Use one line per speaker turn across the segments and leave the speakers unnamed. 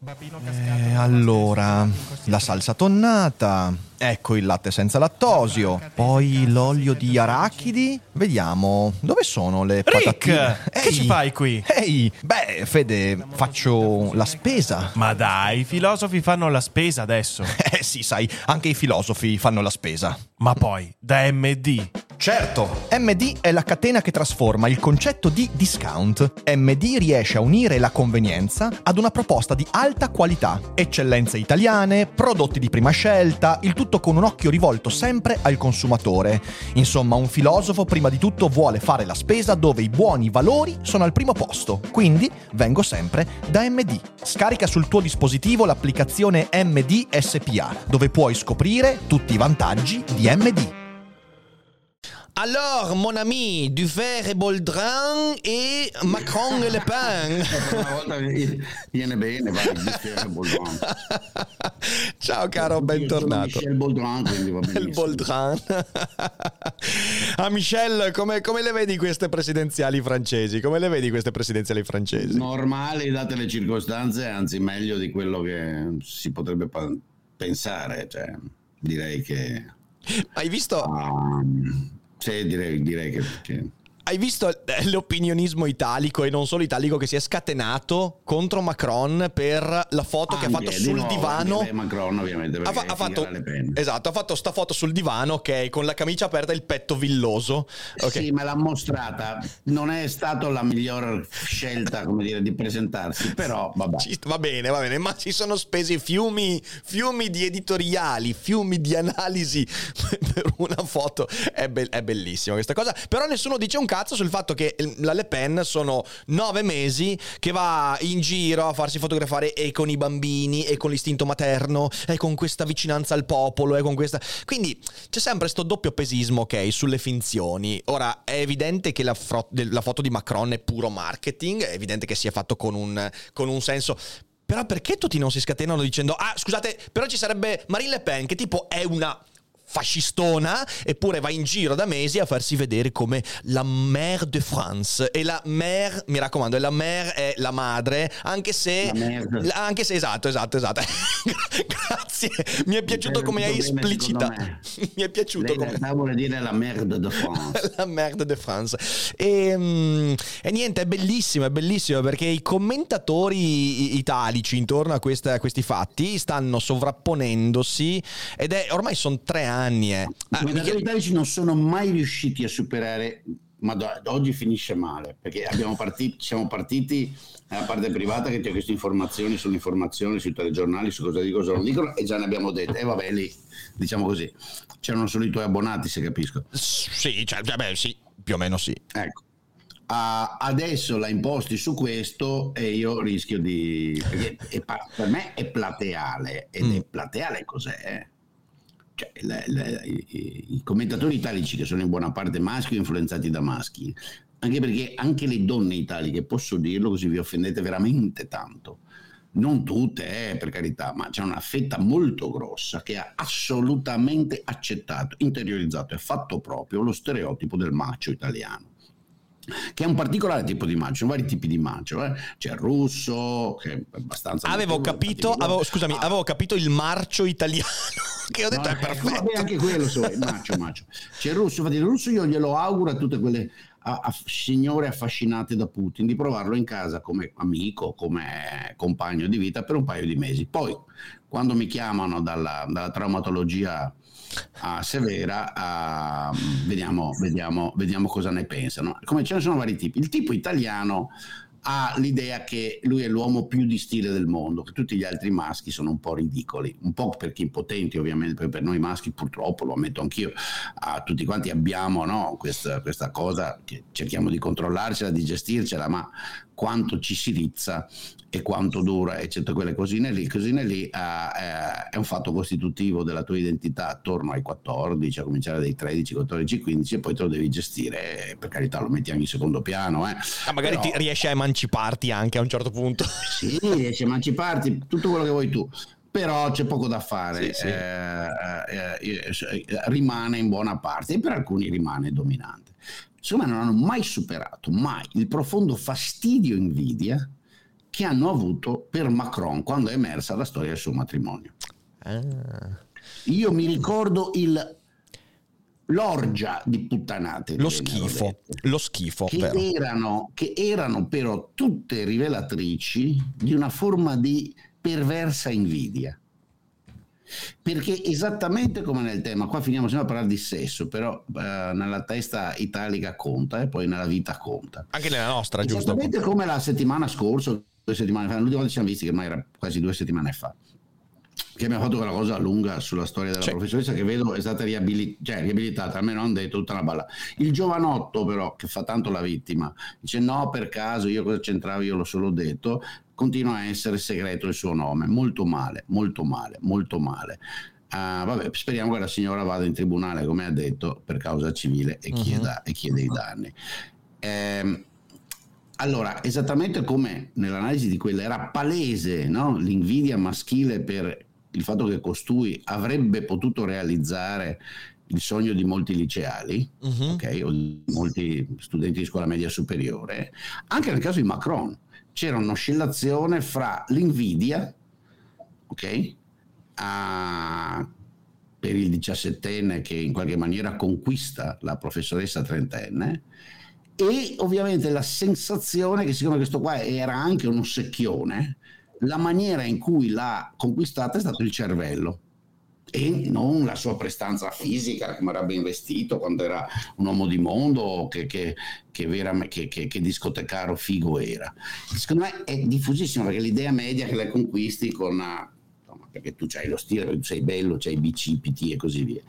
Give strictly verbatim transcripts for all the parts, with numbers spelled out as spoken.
Eh, allora, la salsa tonnata, ecco il latte senza lattosio, poi l'olio di arachidi. Vediamo, dove sono le
Rick,
patatine?
che ci fai qui?
Ehi, beh, Fede, faccio la spesa.
Ma dai, i filosofi fanno la spesa adesso.
Eh sì, sai, anche i filosofi fanno la spesa.
Ma poi, da M D.
Certo, M D è la catena che trasforma il concetto di discount. M D riesce a unire la convenienza ad una proposta di alta qualità, eccellenze italiane, prodotti di prima scelta, il tutto con un occhio rivolto sempre al consumatore. Insomma, un filosofo prima di tutto vuole fare la spesa dove i buoni valori sono al primo posto. Quindi vengo sempre da M D. Scarica sul tuo dispositivo l'applicazione M D S P A, dove puoi scoprire tutti i vantaggi di M D.
Alors, mon ami, Dufert et Boldrin e Macron e Le Pen.
Una volta viene bene, vai, Dufert e Boldrin.
Ciao caro, bentornato.
Michel Boldrin, quindi va benissimo.
Il Boldrin. Ah, Michel, come, come le vedi queste presidenziali francesi? Come le vedi queste presidenziali francesi?
Normali, date le circostanze, anzi meglio di quello che si potrebbe pa- pensare. Cioè, direi che...
Hai visto...
Um, Sì, direi, direi che, che...
Hai visto l'opinionismo italico e non solo italico che si è scatenato contro Macron per la foto
anche,
che ha fatto sul
nuovo,
divano?
anche Macron ovviamente
Ha, fa- ha fatto
Le Pen.
esatto, ha fatto sta foto sul divano, ok, con la camicia aperta e il petto villoso. Okay.
Sì, me l'ha mostrata. Non è stata la miglior scelta, come dire, di presentarsi, però vabbè.
Ci- va bene, va bene, ma si sono spesi fiumi, fiumi di editoriali, fiumi di analisi per una foto. È, be- è bellissima questa cosa. Però nessuno dice un cazzo sul fatto che la Le Pen sono nove mesi che va in giro a farsi fotografare e con i bambini e con l'istinto materno e con questa vicinanza al popolo e con questa... Quindi c'è sempre sto doppio pesismo, ok, sulle finzioni. Ora, è evidente che la, fro- la foto di Macron è puro marketing, è evidente che sia fatto con un, con un senso... Però perché tutti non si scatenano dicendo ah, scusate, però ci sarebbe Marine Le Pen che tipo è una... fascistona, eppure va in giro da mesi a farsi vedere come la mère de France. E la mère, mi raccomando, la mère è la madre, anche se
la
anche se esatto, esatto, esatto. Grazie, mi è piaciuto come hai esplicitato. Mi è piaciuto
Lei
come
in realtà vuole dire la merde de France.
la merde de France. E, mm, e niente, è bellissimo, è bellissimo perché i commentatori italici intorno a, questa, a questi fatti stanno sovrapponendosi ed è ormai sono tre anni. Eh.
I
Ah,
commentatori
Michele-
italici non sono mai riusciti a superare, ma da, da oggi finisce male, perché abbiamo partiti, siamo partiti nella parte privata che c'è queste informazioni sulle informazioni, sui telegiornali, su cosa dicono, cosa non dicono, e già ne abbiamo dette. E vabbè, lì, diciamo così, c'erano solo i tuoi abbonati, se capisco.
sì, cioè, cioè, beh, sì, più o meno sì.
Ecco. Uh, adesso la imposti su questo e io rischio di... perché è pa- per me è plateale, ed
Mm.
è plateale cos'è? Cioè, le, le, i, i commentatori italici che sono in buona parte maschi o influenzati da maschi, anche perché anche le donne italiche, posso dirlo così vi offendete veramente tanto, non tutte eh, per carità, ma c'è una fetta molto grossa che ha assolutamente accettato, interiorizzato e fatto proprio lo stereotipo del macho italiano, che è un particolare tipo di macio, vari tipi di macio, eh? C'è il russo che è abbastanza
Avevo
notevole,
capito,
particolare.
avevo, scusami,
Ah,
avevo capito il marcio italiano che ho detto
no,
è perfetto.
vabbè, anche quello so, è macio, macio. C'è il russo, infatti il russo io glielo auguro a tutte quelle a, a signore affascinate da Putin di provarlo in casa come amico, come compagno di vita per un paio di mesi. Poi quando mi chiamano dalla, dalla traumatologia a severa, a, vediamo, vediamo, vediamo cosa ne pensano. Come ce ne sono vari tipi. Il tipo italiano ha l'idea che lui è l'uomo più di stile del mondo, che tutti gli altri maschi sono un po' ridicoli, un po' perché impotenti ovviamente, perché per noi maschi purtroppo, lo ammetto anch'io, a tutti quanti abbiamo no, questa, questa cosa che cerchiamo di controllarcela, di gestircela, ma quanto ci si rizza e quanto dura, eccetera, quelle cosine lì, cosine lì uh, eh, è un fatto costitutivo della tua identità attorno ai quattordici, a cominciare dai tredici, quattordici, quindici, e poi te lo devi gestire, eh, per carità lo mettiamo in secondo piano. Eh.
Ah, magari
Però,
ti riesci a emanciparti anche a un certo punto.
sì, riesci a emanciparti, tutto quello che vuoi tu. Però c'è poco da fare,
Sì, sì.
eh, eh, eh, rimane in buona parte e per alcuni rimane dominante. Secondo me non hanno mai superato, mai, il profondo fastidio e invidia che hanno avuto per Macron quando è emersa la storia del suo matrimonio.
Ah.
Io mi ricordo il l'orgia di puttanate,
Lo schifo, lo schifo,
che
vero.
erano, che erano però tutte rivelatrici di una forma di perversa invidia. Perché esattamente come nel tema, qua finiamo sempre a parlare di sesso, però eh, nella testa italica conta e poi nella vita conta.
Anche nella nostra, giusto?
Esattamente come la settimana scorsa, due settimane fa, l'ultima volta ci siamo visti, che ormai era quasi due settimane fa, che abbiamo fatto quella cosa lunga sulla storia della
Sì.
professoressa, che vedo è stata riabili- cioè, riabilitata, almeno hanno detto tutta una balla. Il giovanotto però, che fa tanto la vittima, dice no, per caso, io cosa c'entravo, io l'ho solo detto, continua a essere segreto il suo nome, molto male, molto male, molto male. Uh, vabbè, speriamo che la signora vada in tribunale, come ha detto, per causa civile e chieda, uh-huh. e chiede i danni. Ehm, allora, esattamente come nell'analisi di quella era palese, no? L'invidia maschile per il fatto che costui avrebbe potuto realizzare il sogno di molti liceali, uh-huh. ok, o di molti studenti di scuola media superiore, anche nel caso di Macron c'era un'oscillazione fra l'invidia, ok, a, per il diciassettenne che in qualche maniera conquista la professoressa trentenne, e ovviamente la sensazione che siccome questo qua era anche un ossecchione, la maniera in cui l'ha conquistata è stato il cervello e non la sua prestanza fisica, come era ben vestito quando era un uomo di mondo, che, che, che, vera, che, che, che discotecaro figo era. Secondo me è diffusissimo, perché l'idea media che le conquisti con, insomma, perché tu c'hai lo stile, perché tu sei bello, c'hai i bicipiti e così via.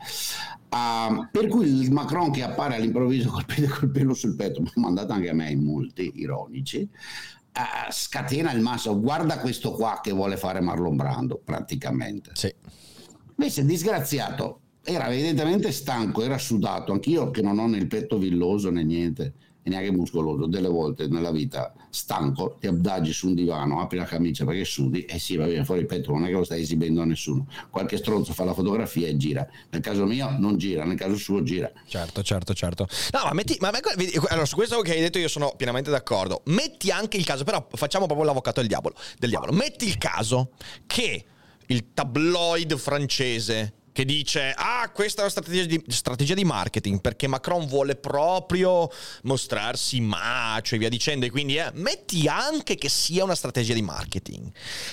Uh, per cui il Macron che appare all'improvviso col pelo, col pelo sul petto, mi ha mandato anche a me in molti ironici, Uh, scatena il masso, guarda questo qua che vuole fare Marlon Brando praticamente.
Sì.
Invece disgraziato era evidentemente stanco, era sudato, anch'io che non ho né il petto villoso né niente e neanche muscoloso, delle volte nella vita stanco ti adagi su un divano, apri la camicia perché sudi e sì, va bene, fuori il petto, non è che lo stai esibendo a nessuno, qualche stronzo fa la fotografia e gira, nel caso mio non gira, nel caso suo gira.
Certo, certo, certo. No, ma metti, ma vedi, allora su questo che hai detto io sono pienamente d'accordo. Metti anche il caso, però facciamo proprio l'avvocato del diavolo, del diavolo. Metti il caso che il tabloid francese che dice ah, questa è una strategia di, strategia di marketing perché Macron vuole proprio mostrarsi macio e via dicendo, e quindi eh, metti anche che sia una strategia di marketing,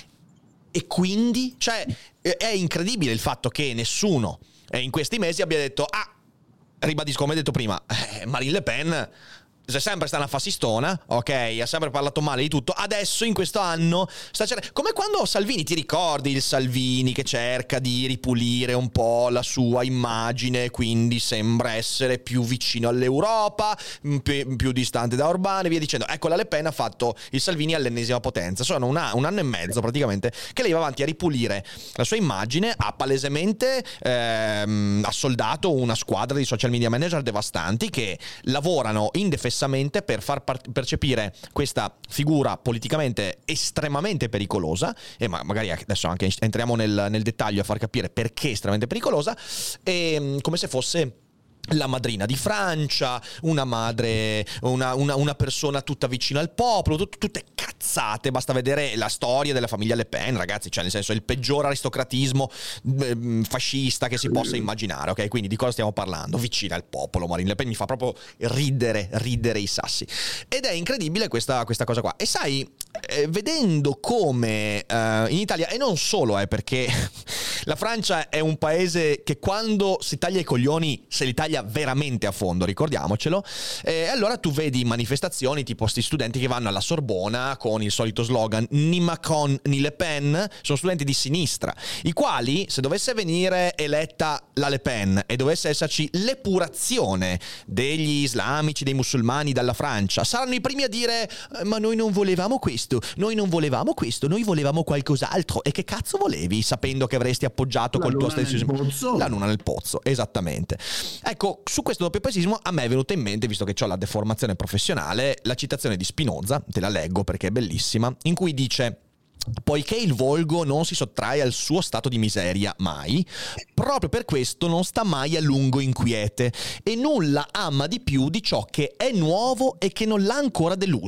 e quindi cioè è incredibile il fatto che nessuno eh, in questi mesi abbia detto ah, ribadisco come detto prima, eh, Marine Le Pen è sempre stata una fascistona, ok, ha sempre parlato male di tutto, adesso in questo anno sta cercando, come quando Salvini, ti ricordi il Salvini che cerca di ripulire un po' la sua immagine, quindi sembra essere più vicino all'Europa, più, più distante da Orbán e via dicendo. Ecco, la Le Pen ha fatto il Salvini all'ennesima potenza, sono una, un anno e mezzo praticamente che lei va avanti a ripulire la sua immagine, ha palesemente ehm, assoldato una squadra di social media manager devastanti che lavorano indefessamente per far percepire questa figura politicamente estremamente pericolosa, e ma magari adesso anche entriamo nel, nel dettaglio a far capire perché estremamente pericolosa, e come se fosse la madrina di Francia, una madre, una, una, una persona tutta vicina al popolo, tut, tutte cazzate. Basta vedere la storia della famiglia Le Pen, ragazzi, cioè nel senso il peggior aristocratismo eh, fascista che si possa immaginare, ok? Quindi di cosa stiamo parlando? Vicina al popolo, Marine Le Pen mi fa proprio ridere, ridere i sassi. Ed è incredibile questa, questa cosa qua. E sai, eh, vedendo come eh, in Italia, e non solo, eh, perché la Francia è un paese che quando si taglia i coglioni se li taglia veramente a fondo, ricordiamocelo. E allora tu vedi manifestazioni tipo sti studenti che vanno alla Sorbona con il solito slogan ni Macron ni Le Pen, sono studenti di sinistra, i quali, se dovesse venire eletta la Le Pen e dovesse esserci l'epurazione degli islamici, dei musulmani dalla Francia, saranno i primi a dire ma noi non volevamo questo, noi non volevamo questo, noi volevamo qualcos'altro. E che cazzo volevi, sapendo che avresti appoggiato
la
col tuo
luna
stesso
nel pozzo.
La luna nel pozzo, esattamente. Ecco, su questo doppio pesismo a me è venuta in mente, visto che ho la deformazione professionale, la citazione di Spinoza, te la leggo perché è bellissima, in cui dice: poiché il volgo non si sottrae al suo stato di miseria mai, proprio per questo non sta mai a lungo inquiete e nulla ama di più di ciò che è nuovo e che non l'ha ancora deluso.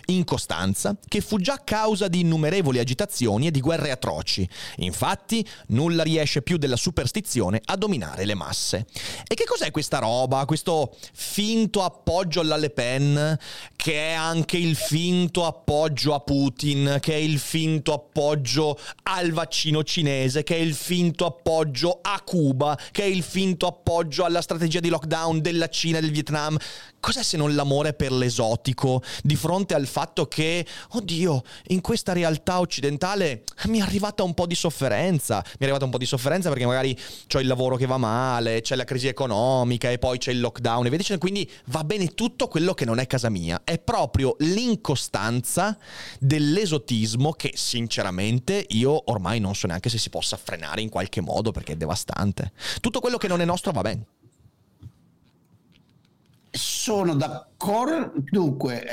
incostanza che fu già causa di innumerevoli agitazioni e di guerre atroci. Infatti, nulla riesce più della superstizione a dominare le masse. E che cos'è questa roba, questo finto appoggio alla Le Pen, che è anche il finto appoggio a Putin, che è il finto appoggio al vaccino cinese, che è il finto appoggio a Cuba, che è il finto appoggio alla strategia di lockdown della Cina e del Vietnam? Cos'è se non l'amore per l'esotico di fronte al fatto che, oddio, in questa realtà occidentale mi è arrivata un po' di sofferenza, mi è arrivata un po' di sofferenza perché magari c'ho il lavoro che va male, c'è la crisi economica e poi c'è il lockdown e via dicendo, quindi va bene tutto quello che non è casa mia. È proprio l'incostanza dell'esotismo che sinceramente io ormai non so neanche se si possa frenare in qualche modo perché è devastante. Tutto quello che non è nostro va bene.
Sono d'accordo, dunque,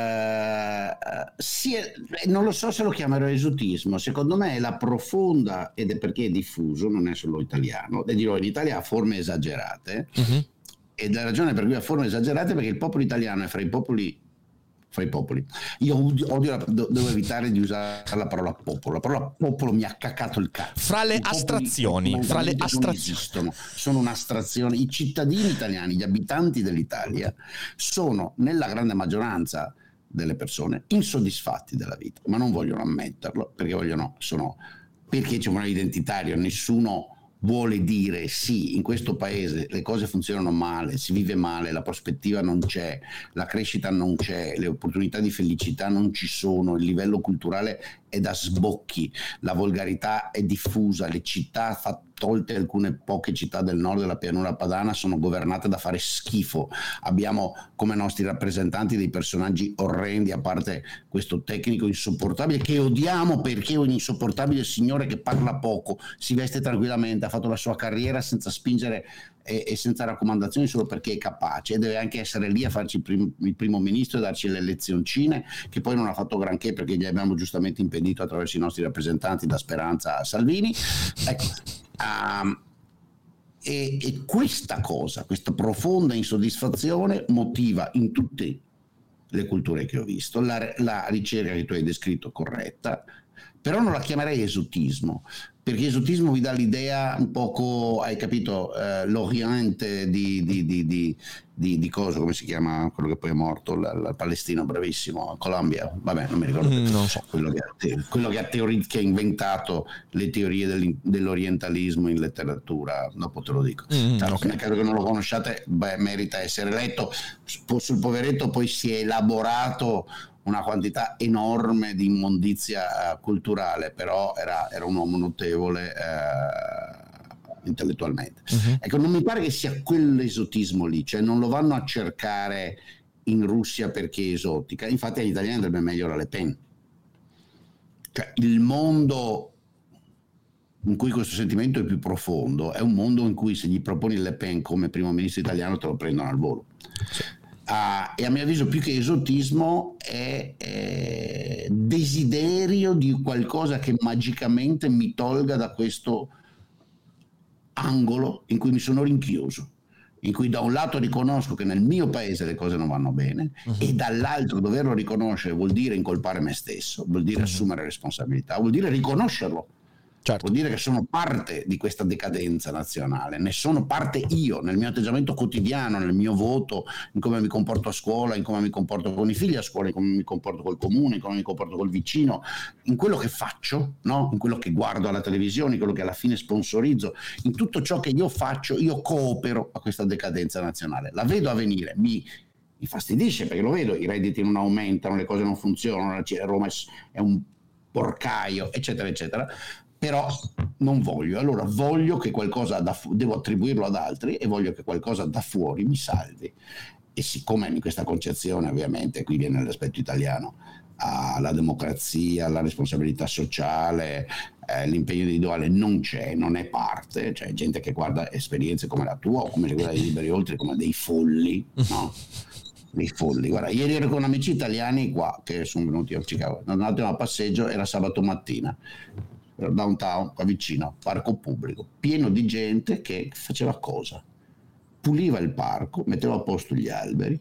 eh, sì, non lo so se lo chiamerò esotismo, secondo me è la profonda, ed è perché è diffuso, non è solo italiano, e dirò in Italia ha forme esagerate, uh-huh. E la ragione per cui ha forme esagerate è perché il popolo italiano è fra i popoli, fra i popoli, io odio, odio la, devo evitare di usare la parola popolo, la parola popolo mi ha caccato il cazzo.
Fra le astrazioni, fra le astrazioni
esistono, sono un'astrazione. I cittadini italiani, gli abitanti dell'Italia sono nella grande maggioranza delle persone insoddisfatti della vita, ma non vogliono ammetterlo perché vogliono, sono, perché c'è un identitario, nessuno vuole dire sì, in questo paese le cose funzionano male, si vive male, la prospettiva non c'è, la crescita non c'è, le opportunità di felicità non ci sono, il livello culturale è da sbocchi, la volgarità è diffusa, le città, tolte alcune poche città del nord della pianura padana, sono governate da fare schifo. Abbiamo come nostri rappresentanti dei personaggi orrendi, a parte questo tecnico insopportabile che odiamo perché è un insopportabile signore che parla poco, si veste tranquillamente, ha fatto la sua carriera senza spingere e, e senza raccomandazioni solo perché è capace, e deve anche essere lì a farci il, prim- il primo ministro e darci le lezioncine, che poi non ha fatto granché perché gli abbiamo giustamente impedito attraverso i nostri rappresentanti, da Speranza a Salvini. Ecco. Um, e, e questa cosa, questa profonda insoddisfazione motiva in tutte le culture che ho visto la, la ricerca che tu hai descritto corretta, però non la chiamerei esotismo, perché esotismo vi dà l'idea un poco, hai capito, eh, l'Oriente di, di, di, di, di, di cosa, come si chiama quello che poi è morto, il palestino bravissimo, Colombia, vabbè non mi ricordo più,
mm, non so.
quello che ha, te- quello che ha, teori- che ha inventato le teorie dell'orientalismo in letteratura, dopo te lo dico. Mm, Tanto, okay. Credo che non lo conosciate, beh, merita essere letto. Sul poveretto poi si è elaborato una quantità enorme di immondizia uh, culturale, però era, era un uomo notevole uh, intellettualmente. Uh-huh. Ecco, non mi pare che sia quell'esotismo lì, cioè non lo vanno a cercare in Russia perché è esotica, infatti agli italiani andrebbe meglio la Le Pen. Cioè, il mondo in cui questo sentimento è più profondo è un mondo in cui se gli proponi Le Pen come primo ministro italiano te lo prendono al volo. Sì. Uh, e a mio avviso più che esotismo è, è desiderio di qualcosa che magicamente mi tolga da questo angolo in cui mi sono rinchiuso, in cui da un lato riconosco che nel mio paese le cose non vanno bene, uh-huh. e dall'altro doverlo riconoscere vuol dire incolpare me stesso, vuol dire uh-huh. assumere responsabilità, vuol dire riconoscerlo. Certo. Vuol dire che sono parte di questa decadenza nazionale, ne sono parte io, nel mio atteggiamento quotidiano, nel mio voto, in come mi comporto a scuola, in come mi comporto con i figli a scuola, in come mi comporto col comune, in come mi comporto col vicino, in quello che faccio, no? In quello che guardo alla televisione, in quello che alla fine sponsorizzo, in tutto ciò che io faccio, io coopero a questa decadenza nazionale. La vedo avvenire, mi mi fastidisce perché lo vedo, i redditi non aumentano, le cose non funzionano, Roma è un porcaio, eccetera, eccetera. Però non voglio, allora voglio che qualcosa da fu- devo attribuirlo ad altri e voglio che qualcosa da fuori mi salvi. E siccome in questa concezione, ovviamente, qui viene l'aspetto italiano, alla democrazia, alla responsabilità sociale, eh, l'impegno individuale non c'è, non è parte, cioè gente che guarda esperienze come la tua o come quella di Liberi Oltre come dei folli, no? Dei folli. Guarda, ieri ero con amici italiani qua che sono venuti a Chicago, un attimo a passeggio, era sabato mattina, downtown, qua vicino, parco pubblico, pieno di gente che faceva cosa? Puliva il parco, metteva a posto gli alberi,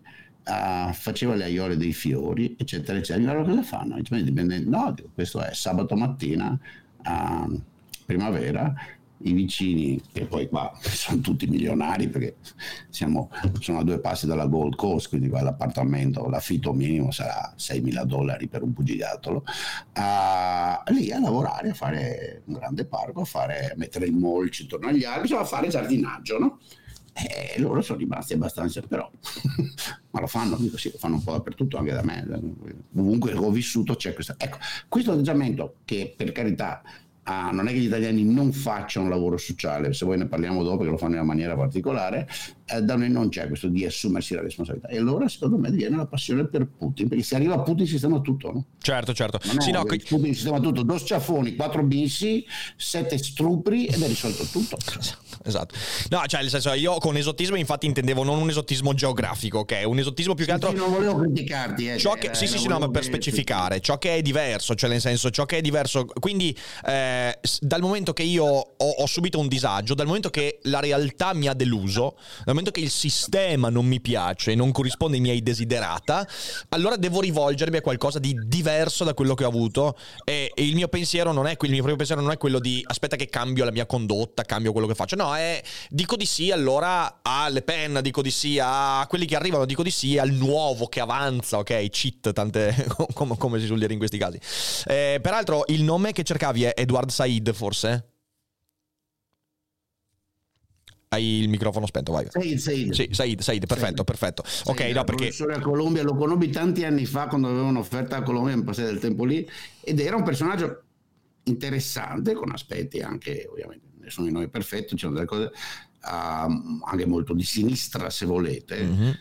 uh, faceva le aiole dei fiori, eccetera, eccetera. Allora cosa fanno? No, dico, questo è sabato mattina, uh, primavera, i vicini, che poi qua sono tutti milionari perché siamo, sono a due passi dalla Gold Coast, quindi qua l'appartamento, l'affitto minimo sarà seimila dollari per un bugigattolo, uh, lì a lavorare, a fare un grande parco, a, fare, a mettere il mulch intorno agli alberi, cioè a fare giardinaggio, no? E loro sono rimasti abbastanza, però ma lo fanno, dico, sì, lo fanno un po' dappertutto, anche da me, ovunque ho vissuto c'è questo, ecco, questo atteggiamento che per carità Ah, non è che gli italiani non facciano un lavoro sociale, se voi ne parliamo dopo, che lo fanno in una maniera particolare, eh, da noi non c'è questo di assumersi la responsabilità, e allora secondo me viene la passione per Putin, perché se arriva a Putin si sistema tutto, no?
Certo, certo.
Non
sì,
è,
no,
Putin si sistema tutto, due sciafoni, quattro bisi, sette strupri ed è risolto tutto.
Esatto. No, cioè nel senso, io con esotismo infatti intendevo non un esotismo geografico, ok? Un esotismo più che altro...
Sì, non volevo criticarti, eh,
ciò che,
eh,
sì, sì, sì, no, ma per specificare, ciò che è diverso, cioè nel senso, ciò che è diverso, quindi eh, dal momento che io ho, ho subito un disagio, dal momento che la realtà mi ha deluso, dal momento che il sistema non mi piace, non corrisponde ai miei desiderata, allora devo rivolgermi a qualcosa di diverso da quello che ho avuto, e, e il mio pensiero non è il mio proprio pensiero non è quello di aspetta che cambio la mia condotta, cambio quello che faccio, no, è dico di sì allora a Le Pen, dico di sì a quelli che arrivano, dico di sì al nuovo che avanza, ok, cheat, tante come, come si suol dire in questi casi. Eh, peraltro il nome che cercavi è Edward Said, forse? Hai il microfono spento, vai.
Said, Said.
Sì, Said, Said, perfetto, perfetto.
Said,
ok, no, perché...
professore a Columbia, lo conobbi tanti anni fa quando avevo un'offerta a Columbia, mi passai del tempo lì, ed era un personaggio interessante, con aspetti anche, ovviamente, nessuno di noi è perfetto, c'erano delle cose uh, anche molto di sinistra, se volete, mm-hmm.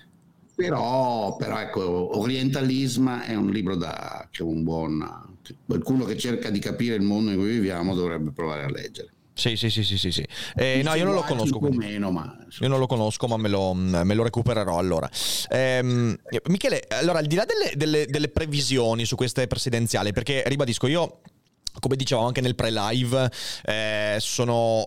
però, però ecco, Orientalism è un libro da, che un buon, qualcuno che cerca di capire il mondo in cui viviamo dovrebbe provare a leggere.
Sì, sì, sì, sì, sì, sì. Eh, no, io non lo conosco.
Meno, ma...
Io non lo conosco, ma me lo, me lo recupererò allora. Ehm, Michele, allora, al di là delle, delle, delle previsioni su queste presidenziali, perché ribadisco, io... come dicevamo anche nel pre-live, eh, sono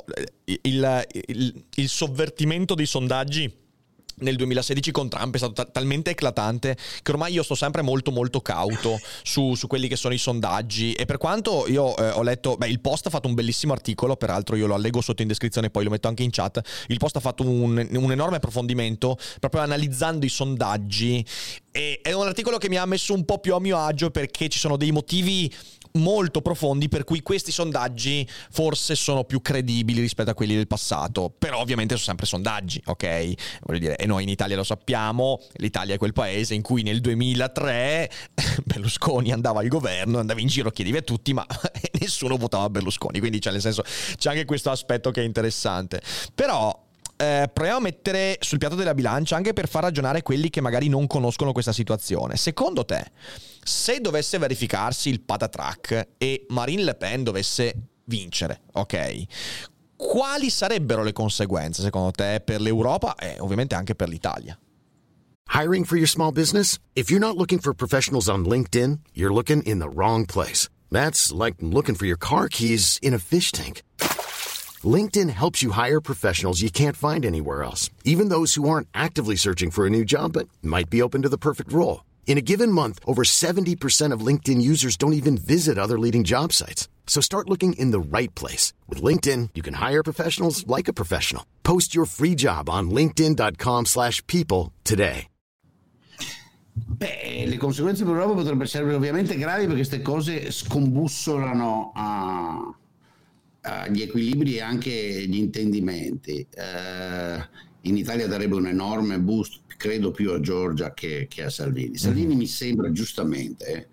il, il, il sovvertimento dei sondaggi nel duemilasedici con Trump è stato ta- talmente eclatante che ormai io sto sempre molto molto cauto su, su quelli che sono i sondaggi, e per quanto io eh, ho letto, beh, il Post ha fatto un bellissimo articolo, peraltro io lo allego sotto in descrizione, poi lo metto anche in chat. Il Post ha fatto un, un enorme approfondimento proprio analizzando i sondaggi, e è un articolo che mi ha messo un po' più a mio agio, perché ci sono dei motivi molto profondi per cui questi sondaggi forse sono più credibili rispetto a quelli del passato, però ovviamente sono sempre sondaggi, ok? Voglio dire, e noi in Italia lo sappiamo, l'Italia è quel paese in cui nel duemilatré Berlusconi andava al governo, andava in giro, chiedeva a tutti, ma nessuno votava Berlusconi, quindi cioè, nel senso, c'è anche questo aspetto che è interessante. Però Eh, proviamo a mettere sul piatto della bilancia, anche per far ragionare quelli che magari non conoscono questa situazione. Secondo te, se dovesse verificarsi il patatrac e Marine Le Pen dovesse vincere, ok, quali sarebbero le conseguenze secondo te per l'Europa e ovviamente anche per l'Italia?
Hiring for your small business? If you're not looking for professionals on LinkedIn, you're looking in the wrong place. That's like looking for your car keys in a fish tank. LinkedIn helps you hire professionals you can't find anywhere else, even those who aren't actively searching for a new job but might be open to the perfect role. In a given month, over seventy percent of LinkedIn users don't even visit other leading job sites. So start looking in the right place. With LinkedIn, you can hire professionals like a professional. Post your free job on linkedin.com slash people today.
Beh, le conseguenze per l'Europa potrebbero essere ovviamente gravi, perché queste cose scombussolano a... gli equilibri e anche gli intendimenti. Eh, in Italia darebbe un enorme boost, credo, più a Giorgia che, che a Salvini. Salvini mm-hmm. mi sembra giustamente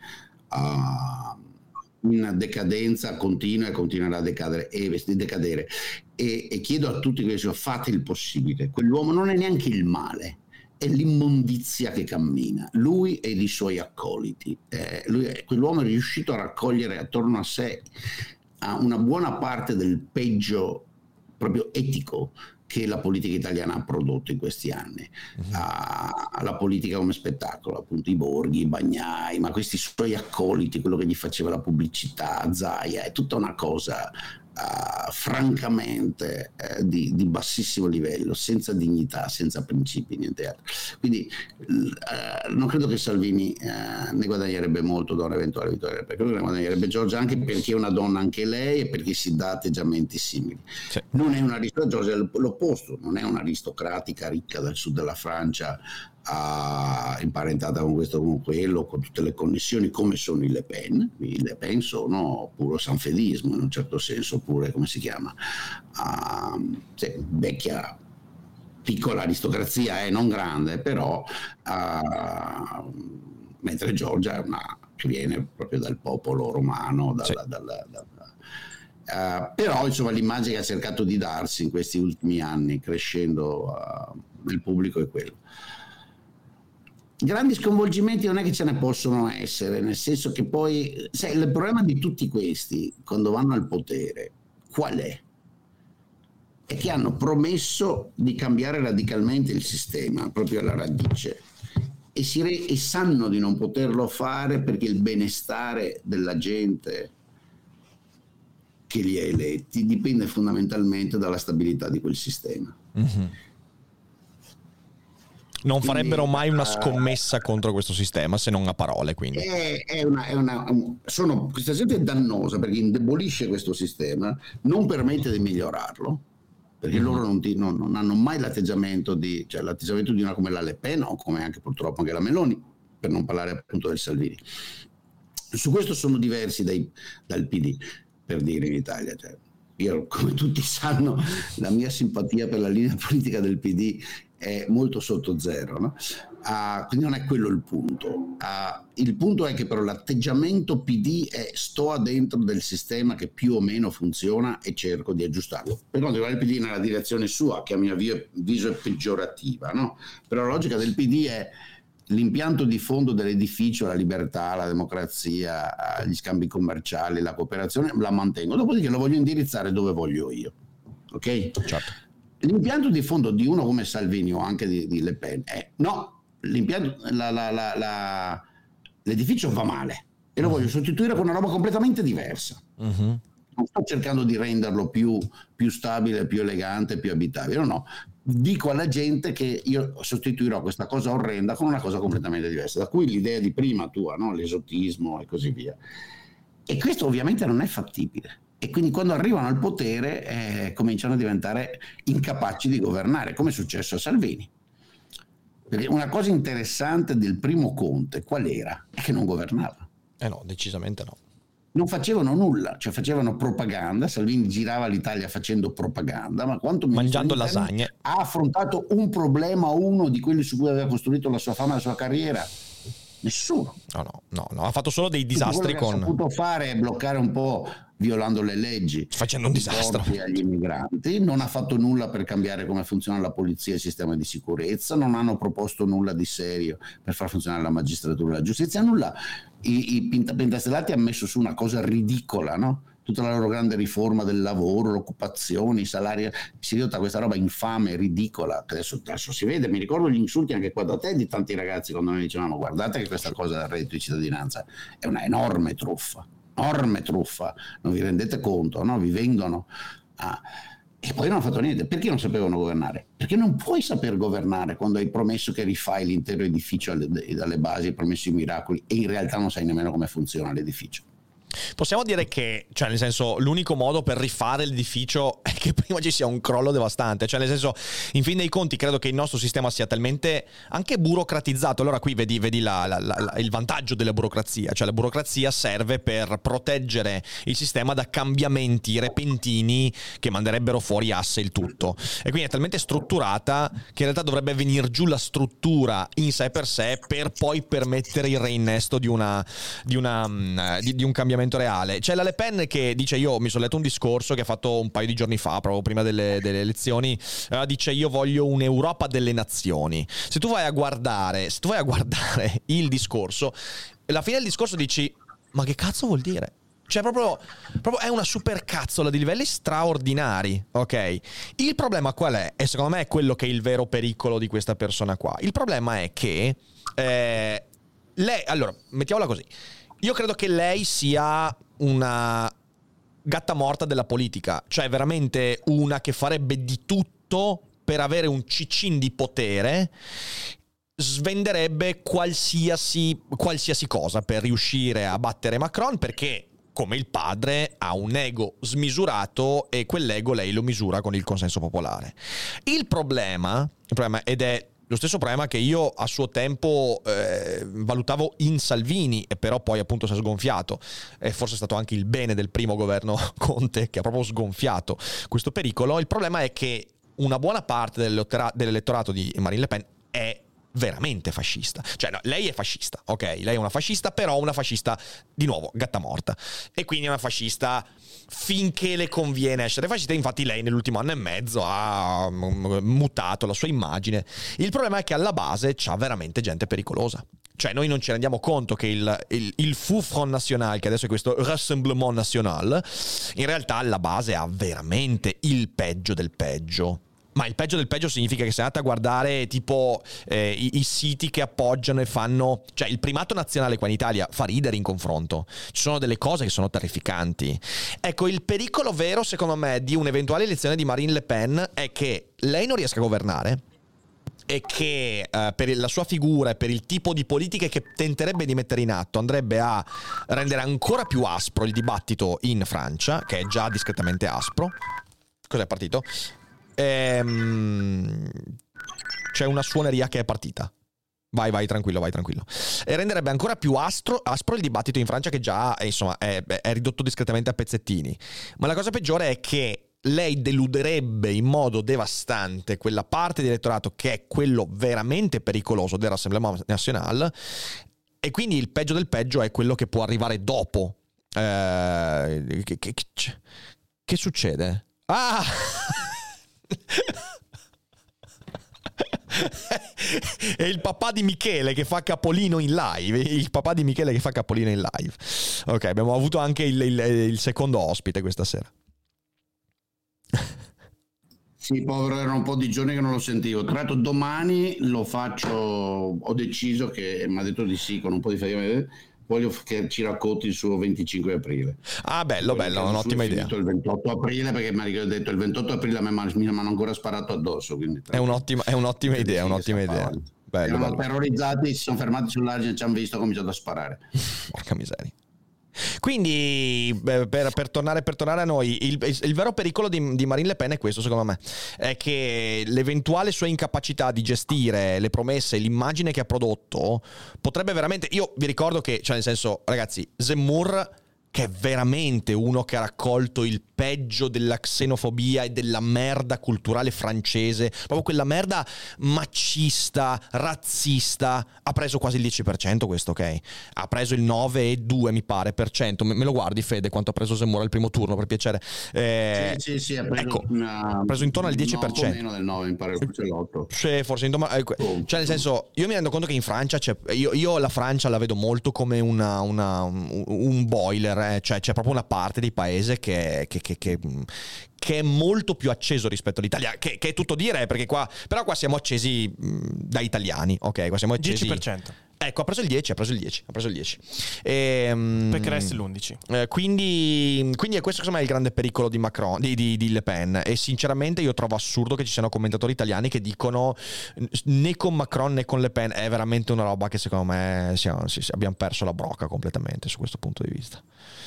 uh, in decadenza continua e continuerà a decadere e, decadere e, e chiedo a tutti che fate il possibile. Quell'uomo non è neanche il male, è l'immondizia che cammina, lui e i suoi accoliti. Eh, lui, quell'uomo è riuscito a raccogliere attorno a sé a una buona parte del peggio proprio etico che la politica italiana ha prodotto in questi anni. Uh-huh. uh, la politica come spettacolo, appunto i Borghi, i Bagnai, ma questi suoi accoliti, quello che gli faceva la pubblicità, Zaia, è tutta una cosa uh, francamente uh, di, di bassissimo livello, senza dignità, senza principi, niente altro. Quindi uh, non credo che Salvini uh, ne guadagnerebbe molto da un'eventuale vittoria, perché ne guadagnerebbe Giorgia, anche perché è una donna anche lei e perché si dà atteggiamenti simili. Sì. Non è una Giorgia, è l'opposto, non è un'aristocratica ricca del sud della Francia, uh, imparentata con questo con quello, con tutte le connessioni come sono i Le Pen. I Le Pen sono puro sanfedismo in un certo senso, pure come si chiama, uh, sì, vecchia piccola aristocrazia, è non grande, però uh, mentre Giorgia è una che viene proprio dal popolo romano, dalla, sì. dalla, dalla, uh, però insomma l'immagine che ha cercato di darsi in questi ultimi anni crescendo uh, nel pubblico è quello. Grandi sconvolgimenti non è che ce ne possono essere, nel senso che poi sai, il problema di tutti questi quando vanno al potere qual è? È che hanno promesso di cambiare radicalmente il sistema proprio alla radice e, si re- e sanno di non poterlo fare perché il benestare della gente che li ha eletti dipende fondamentalmente dalla stabilità di quel sistema.
Mm-hmm. Non farebbero mai una scommessa contro questo sistema, se non a parole, quindi.
È, è una, è una, sono, questa gente è dannosa perché indebolisce questo sistema, non permette di migliorarlo, perché mm-hmm. loro non, ti, non, non hanno mai l'atteggiamento di, cioè l'atteggiamento di una come la Le Pen o come anche purtroppo anche la Meloni, per non parlare appunto del Salvini. Su questo sono diversi dai, dal P D, per dire, in Italia. Cioè, io, come tutti sanno, la mia simpatia per la linea politica del P D è molto sotto zero, no? Uh, quindi non è quello il punto. Uh, il punto è che però l'atteggiamento P D è sto dentro del sistema che più o meno funziona e cerco di aggiustarlo. Per quanto riguarda il P D nella direzione sua, che a mio avviso è peggiorativa, no? Però la logica del P D è l'impianto di fondo dell'edificio, la libertà, la democrazia, gli scambi commerciali, la cooperazione, la mantengo. Dopodiché lo voglio indirizzare dove voglio io. Ok?
Certo.
L'impianto di fondo di uno come Salvini o anche di, di Le Pen è no, l'impianto, la, la, la, la, l'edificio va male e lo uh-huh. voglio sostituire con una roba completamente diversa. Uh-huh. Non sto cercando di renderlo più, più stabile, più elegante, più abitabile, no, no. Dico alla gente che io sostituirò questa cosa orrenda con una cosa completamente diversa, da cui l'idea di prima tua, no? L'esotismo e così via. E questo ovviamente non è fattibile. E quindi quando arrivano al potere eh, cominciano a diventare incapaci di governare, come è successo a Salvini. Perché una cosa interessante del primo Conte qual era? È che non governava.
Eh no, decisamente no.
Non facevano nulla, cioè facevano propaganda. Salvini girava l'Italia facendo propaganda, ma quanto
mangiando lasagne
ha affrontato un problema, uno di quelli su cui aveva costruito la sua fama e la sua carriera? Nessuno.
No, no, no, no. Ha fatto solo dei disastri con.
Quello che ha saputo fare è bloccare un po', violando le leggi,
facendo un disastro
agli immigranti. Non ha fatto nulla per cambiare come funziona la polizia e il sistema di sicurezza. Non hanno proposto nulla di serio per far funzionare la magistratura e la giustizia. Nulla. I, i pentastellati hanno messo su una cosa ridicola, no? Tutta la loro grande riforma del lavoro, l'occupazione, i salari, si è ridotta questa roba infame, ridicola, che adesso, adesso si vede. Mi ricordo gli insulti anche qua da te di tanti ragazzi quando noi dicevamo guardate che questa cosa del reddito di cittadinanza è una enorme truffa, enorme truffa, non vi rendete conto, no? Vi vendono. Ah. E poi non hanno fatto niente. Perché non sapevano governare? Perché non puoi saper governare quando hai promesso che rifai l'intero edificio dalle basi, hai promesso i miracoli e in realtà non sai nemmeno come funziona l'edificio.
Possiamo dire che, cioè nel senso, l'unico modo per rifare l'edificio è che prima ci sia un crollo devastante, cioè nel senso, in fin dei conti credo che il nostro sistema sia talmente anche burocratizzato. Allora qui vedi, vedi la, la, la, il vantaggio della burocrazia, cioè la burocrazia serve per proteggere il sistema da cambiamenti repentini che manderebbero fuori asse il tutto, e quindi è talmente strutturata che in realtà dovrebbe venire giù la struttura in sé per sé per poi permettere il reinnesto di una di una di, di un cambiamento reale. C'è la Le Pen che dice, io mi sono letto un discorso che ha fatto un paio di giorni fa, proprio prima delle, delle elezioni, uh, dice io voglio un'Europa delle nazioni. Se tu vai a guardare, se tu vai a guardare il discorso, alla fine del discorso dici, ma che cazzo vuol dire? Cioè proprio, proprio è una supercazzola di livelli straordinari, ok? Il problema qual è? E secondo me è quello che è il vero pericolo di questa persona qua. Il problema è che eh, lei, allora, mettiamola così. Io credo che lei sia una
gatta morta della politica, cioè veramente una che farebbe di tutto per avere un cicin di potere, svenderebbe qualsiasi, qualsiasi cosa per riuscire a battere Macron, perché come il padre ha un ego smisurato e quell'ego lei lo misura con il consenso popolare. Il problema, il problema ed è lo stesso problema che io a suo tempo eh, valutavo in Salvini, e però poi appunto si è sgonfiato, e forse è stato anche il bene del primo governo Conte che ha proprio sgonfiato questo pericolo. Il problema è che una buona parte dell'elettorato di Marine Le Pen è veramente fascista, cioè no, lei è fascista, ok, lei è una fascista, però una fascista di nuovo gatta morta, e quindi è una fascista finché le conviene essere fascista. Infatti lei nell'ultimo anno e mezzo ha mutato la sua immagine. Il problema è che alla base c'ha veramente gente pericolosa, cioè noi non ci rendiamo conto che il, il, il Fou Front National, che adesso è questo Rassemblement National, in realtà alla base ha veramente il peggio del peggio. Ma il peggio del peggio significa che se andate a guardare tipo eh, i, i siti che appoggiano e fanno, cioè il primato nazionale qua in Italia fa ridere in confronto, ci sono delle cose che sono terrificanti. Ecco, il pericolo vero secondo me di un'eventuale elezione di Marine Le Pen è che lei non riesca a governare e che eh, per la sua figura e per il tipo di politiche che tenterebbe di mettere in atto andrebbe a rendere ancora più aspro il dibattito in Francia, che è già discretamente aspro. Cos'è partito? Ehm, c'è una suoneria che è partita. Vai, vai, tranquillo, vai, tranquillo. E renderebbe ancora più aspro, aspro il dibattito in Francia, che già è, insomma, è, è ridotto discretamente a pezzettini. Ma la cosa peggiore è che lei deluderebbe in modo devastante quella parte di elettorato che è quello veramente pericoloso del Rassemblement National, e quindi il peggio del peggio è quello che può arrivare dopo. Eh, che, che, che, che succede? Ah! È il papà di Michele che fa capolino in live. Il papà di Michele che fa capolino in live. Ok, abbiamo avuto anche il, il, il secondo ospite questa sera.
Sì, povero, erano un po' di giorni che non lo sentivo. Tra l'altro domani lo faccio, ho deciso che, mi ha detto di sì con un po' di fatica, voglio che ci racconti il suo venticinque aprile.
Ah, bello,
voglio
bello, un'ottima idea.
Il ventotto aprile, perché mi ha detto il ventotto aprile a me mi hanno ancora sparato addosso. Quindi,
è un'ottima, è un'ottima idea, un'ottima idea. Bello,
erano
bello.
terrorizzati, si sono fermati sull'argine, ci hanno visto, ho cominciato a sparare.
Porca miseria. Quindi per, per, tornare, per tornare a noi, il, il vero pericolo di, di Marine Le Pen è questo, secondo me, è che l'eventuale sua incapacità di gestire le promesse e l'immagine che ha prodotto potrebbe veramente... Io vi ricordo che, cioè nel senso, ragazzi, Zemmour, che è veramente uno che ha raccolto il peggio della xenofobia e della merda culturale francese, proprio quella merda macista, razzista, ha preso quasi il dieci per cento questo, ok? Ha preso il nove virgola due mi pare per cento. Me, me lo guardi, Fede, quanto ha preso Zemmour al primo turno, per piacere? Eh,
sì, sì, sì, ha preso,
ecco,
una,
ha preso intorno al dieci per cento.
Meno del nove, mi pare, forse l'otto.
Sì, forse intorno, eh, cioè nel senso, io mi rendo conto che in Francia c'è, io, io la Francia la vedo molto come una, una, un, un boiler, eh, cioè c'è proprio una parte di paese che, che, che, che, che è molto più acceso rispetto all'Italia, che, che è tutto dire, perché qua, però qua siamo accesi mh, da italiani, ok? Qua siamo accesi...
dieci per cento.
Ecco, ha preso il dieci, ha preso il dieci, ha preso il dieci. E, um,
perché resti l'undici.
Eh, quindi, quindi è questo, secondo me, il grande pericolo di Macron, di, di, di Le Pen. E sinceramente io trovo assurdo che ci siano commentatori italiani che dicono né con Macron né con Le Pen. È veramente una roba che secondo me siamo, sì, sì, abbiamo perso la brocca completamente su questo punto di vista.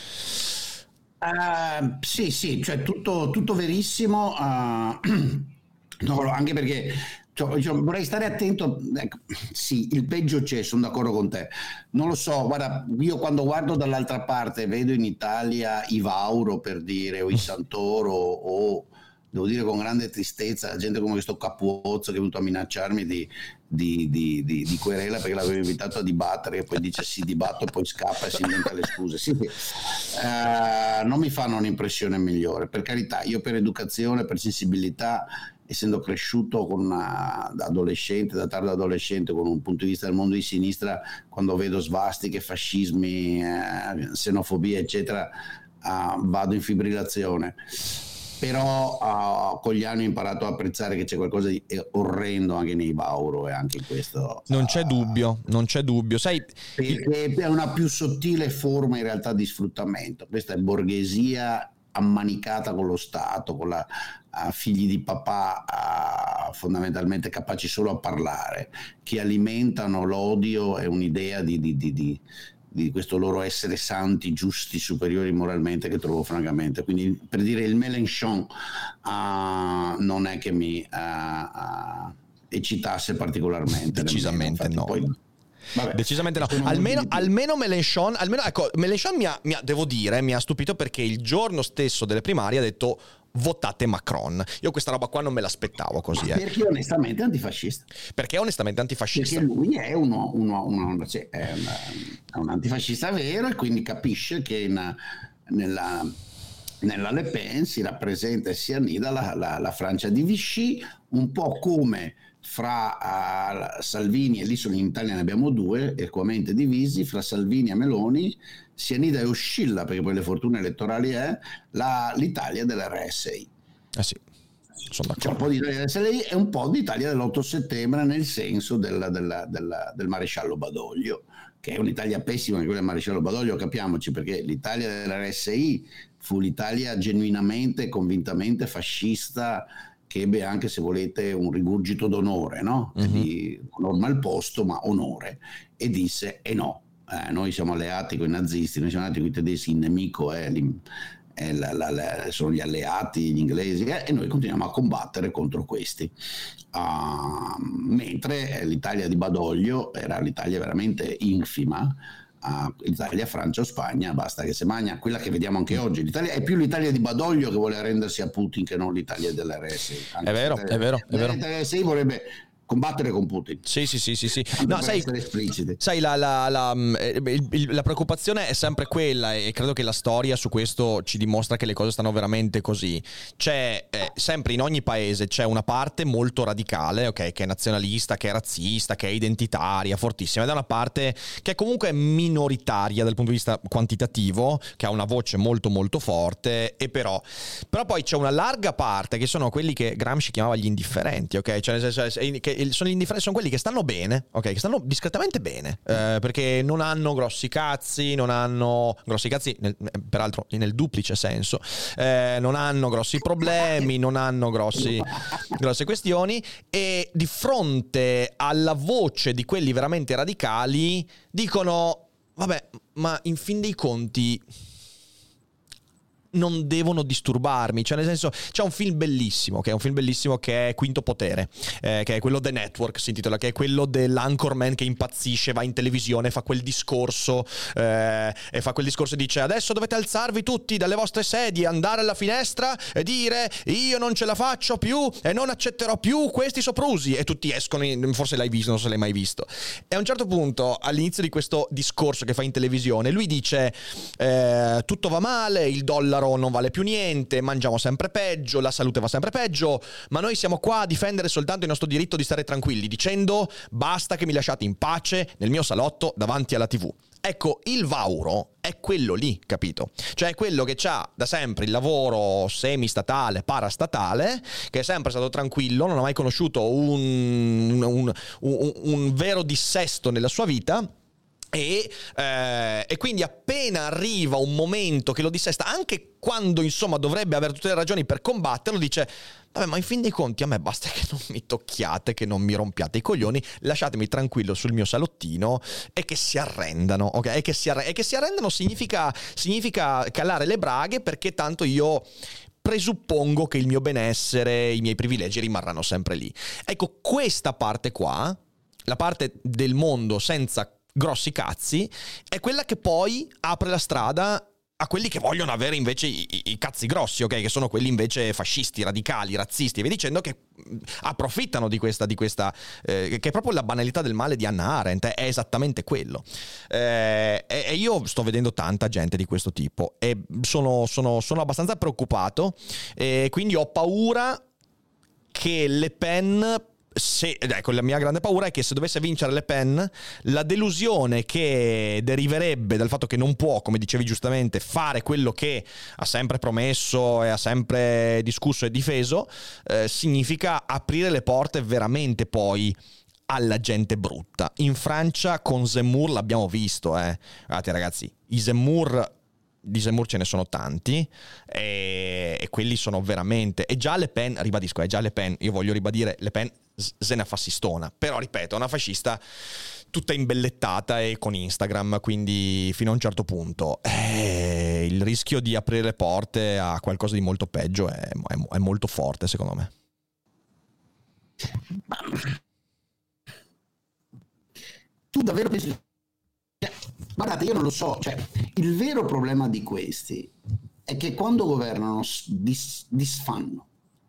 Uh, sì, sì, cioè tutto, tutto verissimo. Uh, no, anche perché cioè, cioè, vorrei stare attento. Ecco, sì, il peggio c'è, sono d'accordo con te. Non lo so, guarda, io quando guardo dall'altra parte vedo in Italia i Vauro, per dire, o i Santoro, o devo dire con grande tristezza gente come questo Capuozzo che è venuto a minacciarmi di, di, di, di, di querela perché l'avevo invitato a dibattere, e poi dice sì, dibatto, poi scappa e si inventa le scuse. Sì, sì. Uh, non mi fanno un'impressione migliore, per carità. Io per educazione, per sensibilità, essendo cresciuto con una, da adolescente, da tardo adolescente, con un punto di vista del mondo di sinistra, quando vedo svastiche, fascismi, eh, xenofobia eccetera, uh, vado in fibrillazione. Però uh, con gli anni ho imparato a apprezzare che c'è qualcosa di orrendo anche nei Vauro, e anche in questo
non c'è uh, dubbio, non c'è dubbio, sai,
perché è una più sottile forma in realtà di sfruttamento. Questa è borghesia ammanicata con lo Stato, con la a figli di papà a, fondamentalmente capaci solo a parlare, che alimentano l'odio e un'idea di, di, di, di, di questo loro essere santi, giusti, superiori moralmente, che trovo francamente. Quindi, per dire, il Mélenchon uh, non è che mi uh, uh, eccitasse particolarmente.
Decisamente no. Poi,
vabbè,
decisamente no. Almeno, almeno Mélenchon, almeno, ecco, Mélenchon mi ha, mi ha, devo dire, mi ha stupito, perché il giorno stesso delle primarie ha detto: votate Macron. Io questa roba qua non me l'aspettavo così.
Eh. Perché onestamente è antifascista.
Perché onestamente antifascista.
Perché lui è, uno, uno, uno, cioè, è, una, è un antifascista vero, e quindi capisce che in, nella, nella Le Pen si rappresenta e si annida la, la, la Francia di Vichy, un po' come fra uh, Salvini, e lì sono in Italia ne abbiamo due equamente divisi, fra Salvini e Meloni si annida e oscilla, perché poi le fortune elettorali è la, l'Italia dell'R S I.
Eh sì, sono d'accordo.
C'è un po' di Italia dell'R S I e un po' di Italia dell'otto settembre, nel senso del, del, del, del maresciallo Badoglio, che è un'Italia pessima, che quella del maresciallo Badoglio, capiamoci, perché l'Italia dell'R S I fu l'Italia genuinamente, convintamente fascista, che ebbe anche, se volete, un rigurgito d'onore, no? Mm-hmm. Di norma al posto, ma onore, e disse e eh no, eh, noi siamo alleati con i nazisti, noi siamo alleati con i tedeschi, il nemico è, è la, la, la, sono gli alleati, gli inglesi, eh, e noi continuiamo a combattere contro questi. Uh, mentre l'Italia di Badoglio era l'Italia veramente infima, Uh, Italia, Francia o Spagna, basta che se magna, quella che vediamo anche oggi. L'Italia è più l'Italia di Badoglio che vuole arrendersi a Putin, che non l'Italia dell'R S I.
È vero, è vero, è vero.
L'R S I vorrebbe combattere con Putin.
Sì, sì, sì, sì, sì. No, sai, sai la, la, la, il, il, la preoccupazione è sempre quella, e credo che la storia su questo ci dimostra che le cose stanno veramente così. C'è eh, sempre, in ogni paese c'è una parte molto radicale, ok, che è nazionalista, che è razzista, che è identitaria, fortissima, ed è una parte che è comunque minoritaria dal punto di vista quantitativo, che ha una voce molto molto forte, e però però poi c'è una larga parte che sono quelli che Gramsci chiamava gli indifferenti, ok, cioè nel senso che sono gli indifferenti, sono quelli che stanno bene, ok, che stanno discretamente bene, eh, perché non hanno grossi cazzi, non hanno grossi cazzi, nel, peraltro nel duplice senso, eh, non hanno grossi problemi, non hanno grossi, grosse questioni, e di fronte alla voce di quelli veramente radicali dicono: vabbè, ma in fin dei conti non devono disturbarmi, cioè nel senso, c'è un film bellissimo, che è un film bellissimo che è Quinto Potere, eh, che è quello The Network, si intitola, che è quello dell'anchorman che impazzisce, va in televisione, fa quel discorso eh, e fa quel discorso e dice: adesso dovete alzarvi tutti dalle vostre sedie, andare alla finestra e dire: io non ce la faccio più e non accetterò più questi soprusi, e tutti escono in, forse l'hai visto, non so se l'hai mai visto, e a un certo punto, all'inizio di questo discorso che fa in televisione, lui dice eh, tutto va male, il dollaro non vale più niente, mangiamo sempre peggio, la salute va sempre peggio, ma noi siamo qua a difendere soltanto il nostro diritto di stare tranquilli, dicendo: basta che mi lasciate in pace nel mio salotto davanti alla tivù. Ecco, il Vauro è quello lì, capito? Cioè è quello che c'ha da sempre il lavoro semistatale, parastatale, che è sempre stato tranquillo, non ha mai conosciuto un, un, un, un vero dissesto nella sua vita. E, eh, e quindi appena arriva un momento che lo dissesta, anche quando insomma dovrebbe avere tutte le ragioni per combatterlo, dice: vabbè, ma in fin dei conti a me basta che non mi tocchiate, che non mi rompiate i coglioni, lasciatemi tranquillo sul mio salottino, e che si arrendano, ok? E che si, arre- e che si arrendano significa, significa calare le braghe, perché tanto io presuppongo che il mio benessere, i miei privilegi rimarranno sempre lì. Ecco, questa parte qua, la parte del mondo senza grossi cazzi, è quella che poi apre la strada a quelli che vogliono avere invece i, i, i cazzi grossi, ok? Che sono quelli invece fascisti, radicali, razzisti, e via dicendo, che approfittano di questa, di questa eh, che è proprio la banalità del male di Hannah Arendt, è esattamente quello. Eh, e, e io sto vedendo tanta gente di questo tipo, e sono, sono, sono abbastanza preoccupato, e quindi ho paura che Le Pen... Se, ecco, la mia grande paura è che se dovesse vincere Le Pen, la delusione che deriverebbe dal fatto che non può, come dicevi giustamente, fare quello che ha sempre promesso e ha sempre discusso e difeso, eh, significa aprire le porte veramente poi alla gente brutta. In Francia con Zemmour l'abbiamo visto, eh. Guardate ragazzi, i Zemmour di Zemmour ce ne sono tanti e, e quelli sono veramente, e già Le Pen, ribadisco, è già Le Pen, io voglio ribadire, Le Pen se ne fascistona, però ripeto, è una fascista tutta imbellettata e con Instagram, quindi fino a un certo punto eh, il rischio di aprire le porte a qualcosa di molto peggio è, è, è molto forte, secondo me.
Tu davvero pensi? Guardate, io non lo so, cioè, il vero problema di questi è che quando governano dis- disfanno.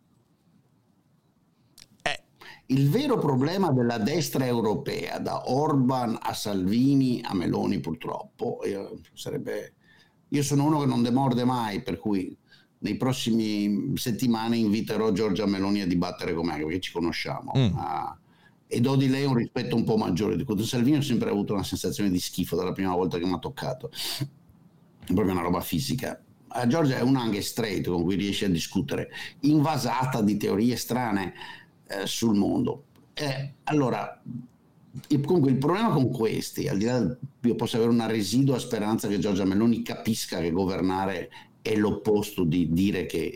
Eh.
Il vero problema della destra europea, da Orban a Salvini a Meloni purtroppo, io, sarebbe, io sono uno che non demorde mai, per cui nei prossimi settimane inviterò Giorgia Meloni a dibattere con me, perché ci conosciamo. Mm. Uh, e do di lei un rispetto un po' maggiore di quello. Salvini ho sempre avuto una sensazione di schifo dalla prima volta che mi ha toccato, è proprio una roba fisica. A Giorgia è un anche straight con cui riesce a discutere, invasata di teorie strane eh, sul mondo. Eh, allora, il, comunque il problema con questi, al di là, io posso avere una residua speranza che Giorgia Meloni capisca che governare è l'opposto di dire che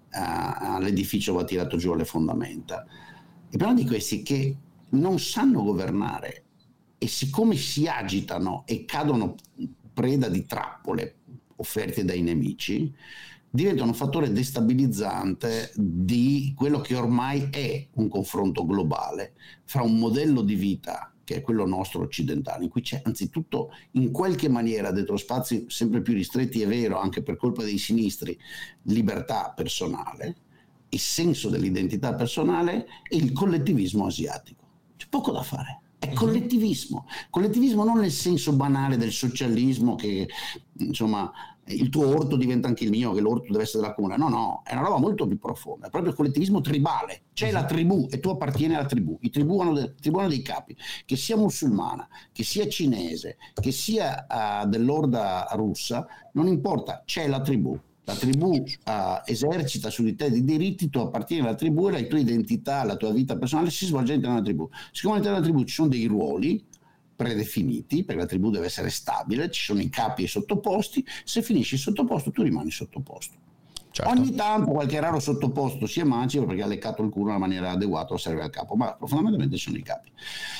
uh, l'edificio va tirato giù alle fondamenta. Il problema di questi è che non sanno governare e siccome si agitano e cadono preda di trappole offerte dai nemici, diventano un fattore destabilizzante di quello che ormai è un confronto globale fra un modello di vita che è quello nostro occidentale, in cui c'è anzitutto in qualche maniera dentro spazi sempre più ristretti, è vero, anche per colpa dei sinistri, libertà personale, il senso dell'identità personale e il collettivismo asiatico. C'è poco da fare. È collettivismo. Collettivismo non nel senso banale del socialismo che insomma il tuo orto diventa anche il mio, che l'orto deve essere della comune. No, no, è una roba molto più profonda. È proprio il collettivismo tribale. C'è la tribù e tu appartieni alla tribù. I tribù hanno, de- tribù hanno dei capi, che sia musulmana, che sia cinese, che sia uh, dell'orda russa, non importa, c'è la tribù. La tribù uh, esercita su di te dei diritti, tu appartieni alla tribù e la tua identità, la tua vita personale si svolge all'interno della tribù. Siccome all'interno della tribù ci sono dei ruoli predefiniti, perché la tribù deve essere stabile, ci sono i capi e i sottoposti, se finisci sottoposto tu rimani sottoposto. Certo. Ogni tanto qualche raro sottoposto si emancipa perché ha leccato il culo in una maniera adeguata o serve al capo, ma fondamentalmente sono i capi.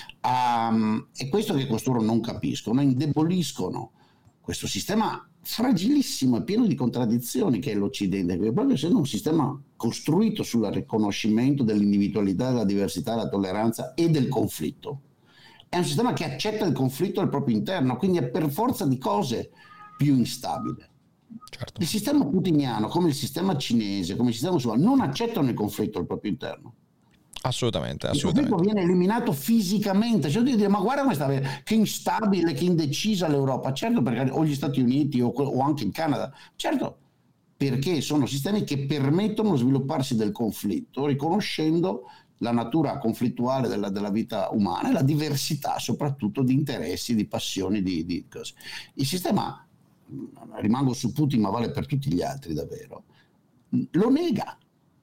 Um, e questo che costoro non capiscono, indeboliscono questo sistema fragilissimo e pieno di contraddizioni che è l'Occidente, che proprio essendo un sistema costruito sul riconoscimento dell'individualità, della diversità, della tolleranza e del conflitto, è un sistema che accetta il conflitto al proprio interno, quindi è per forza di cose più instabile. Certo. Il sistema putiniano, come il sistema cinese, come il sistema musulmano, non accettano il conflitto al proprio interno.
Assolutamente,
il
assolutamente.
conflitto viene eliminato fisicamente. Cioè, dire, ma guarda come sta, che instabile, che indecisa l'Europa. Certo, perché o gli Stati Uniti o, o anche il Canada. Certo, perché sono sistemi che permettono lo svilupparsi del conflitto, riconoscendo la natura conflittuale della, della vita umana e la diversità soprattutto di interessi, di passioni, di, di cose. Il sistema, rimango su Putin ma vale per tutti gli altri davvero, lo nega.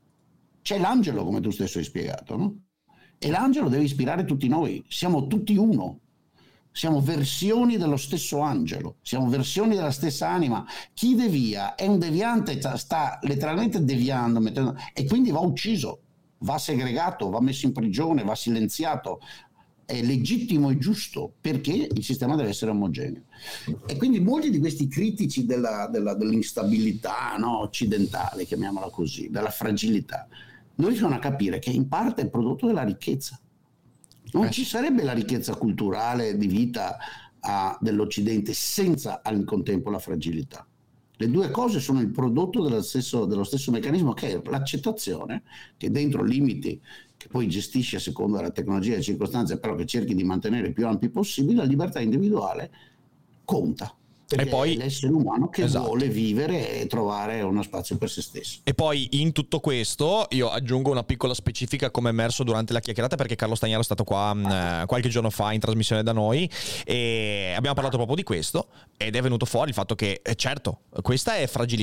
C'è l'angelo, come tu stesso hai spiegato, no? E l'angelo deve ispirare tutti noi, siamo tutti uno, siamo versioni dello stesso angelo, siamo versioni della stessa anima. Chi devia è un deviante, sta letteralmente deviando, mettendo, e quindi va ucciso, va segregato, va messo in prigione, va silenziato. È legittimo e giusto perché il sistema deve essere omogeneo. E quindi molti di questi critici della, della, dell'instabilità, no, occidentale, chiamiamola così, della fragilità, non riescono a capire che in parte è il prodotto della ricchezza. Non eh. ci sarebbe la ricchezza culturale di vita uh, dell'Occidente senza al contempo la fragilità. Le due cose sono il prodotto dello stesso, dello stesso meccanismo, che è l'accettazione, che dentro limiti che poi gestisci a seconda della tecnologia e delle circostanze, però che cerchi di mantenere più ampi possibile, la libertà individuale conta. Perché
e poi
è l'essere umano che
esatto.
vuole vivere e trovare uno spazio per se stesso.
E poi in tutto questo io aggiungo una piccola specifica come emerso durante la chiacchierata, perché Carlo Stagnaro è stato qua mh, qualche giorno fa in trasmissione da noi e abbiamo parlato proprio di questo ed è venuto fuori il fatto che eh, certo questa è fragilità,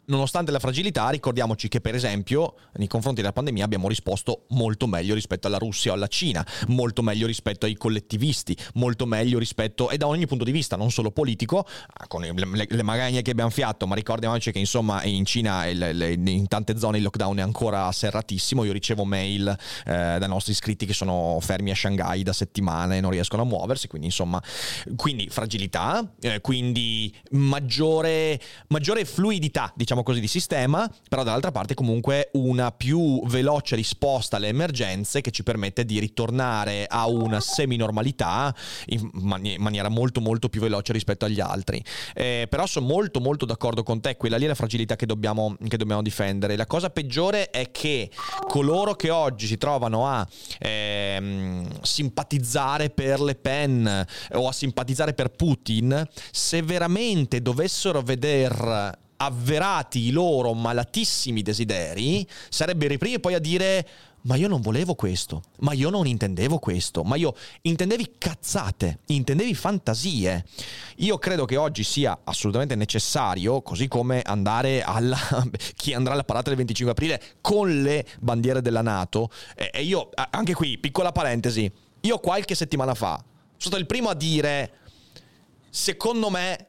nonostante la fragilità, ricordiamoci che per esempio nei confronti della pandemia abbiamo risposto molto meglio rispetto alla Russia o alla Cina, molto meglio rispetto ai collettivisti, molto meglio rispetto, e da ogni punto di vista, non solo politico, con le, le, le magagne che abbiamo fiato, ma ricordiamoci che insomma in Cina il, il, in tante zone il lockdown è ancora serratissimo. Io ricevo mail eh, dai nostri iscritti che sono fermi a Shanghai da settimane e non riescono a muoversi, quindi insomma, quindi fragilità, eh, quindi maggiore, maggiore fluidità, diciamo così, di sistema, però dall'altra parte comunque una più veloce risposta alle emergenze che ci permette di ritornare a una semi-normalità in mani- maniera molto molto più veloce rispetto agli altri. Eh, però sono molto molto d'accordo con te, quella lì è la fragilità che dobbiamo, che dobbiamo difendere. La cosa peggiore è che coloro che oggi si trovano a ehm, simpatizzare per Le Pen o a simpatizzare per Putin, se veramente dovessero veder avverati i loro malatissimi desideri, sarebbero i primi poi a dire: ma io non volevo questo, ma io non intendevo questo, ma io intendevi cazzate, intendevi fantasie. Io credo che oggi sia assolutamente necessario, così come andare alla chi andrà alla parata del venticinque aprile con le bandiere della NATO, e io anche qui piccola parentesi, io qualche settimana fa sono stato il primo a dire: secondo me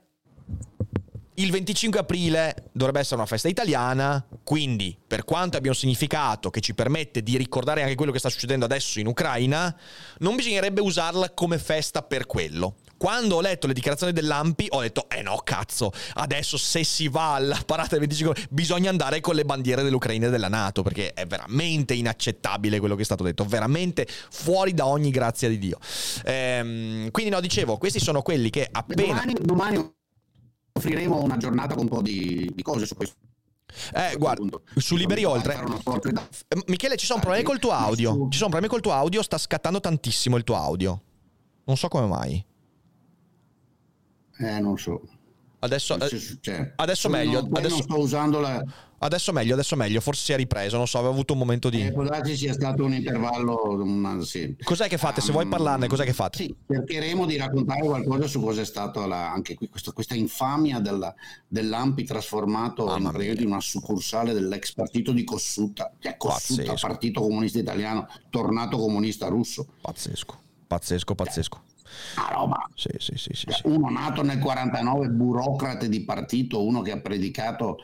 il venticinque aprile dovrebbe essere una festa italiana, quindi per quanto abbia un significato che ci permette di ricordare anche quello che sta succedendo adesso in Ucraina, non bisognerebbe usarla come festa per quello. Quando ho letto le dichiarazioni dell'A M P I ho detto: eh no, cazzo, adesso se si va alla parata del venticinque bisogna andare con le bandiere dell'Ucraina e della NATO, perché è veramente inaccettabile quello che è stato detto, veramente fuori da ogni grazia di Dio. Ehm, quindi no, dicevo, questi sono quelli che appena...
Domani, domani offriremo una giornata con un po' di, di cose su questo.
Eh, guarda, su Liberi Oltre, Michele, ci sono problemi col tuo audio. Ci sono problemi col tuo audio, sta scattando tantissimo il tuo audio. Non so come mai.
Eh, non so.
Adesso,
cioè,
adesso meglio.
Non,
adesso,
non sto usando la...
adesso meglio, adesso meglio. Forse si è ripreso, non so, avevo avuto un momento di...
Eh, può darsi sia stato un intervallo... Una, sì.
Cos'è che fate? Se um, vuoi parlarne, cos'è che fate?
Sì, cercheremo di raccontare qualcosa su cosa è stata la, anche qui questo, questa infamia della, dell'A M P I trasformato in, in una succursale dell'ex partito di Kossuth, cioè Kossuth,
Pazzesco.
Partito Comunista Italiano, tornato comunista russo.
Pazzesco, pazzesco, pazzesco.
Ah, roba.
Sì, sì, sì, sì, sì.
Uno nato nel quarantanove, burocrate di partito, uno che ha predicato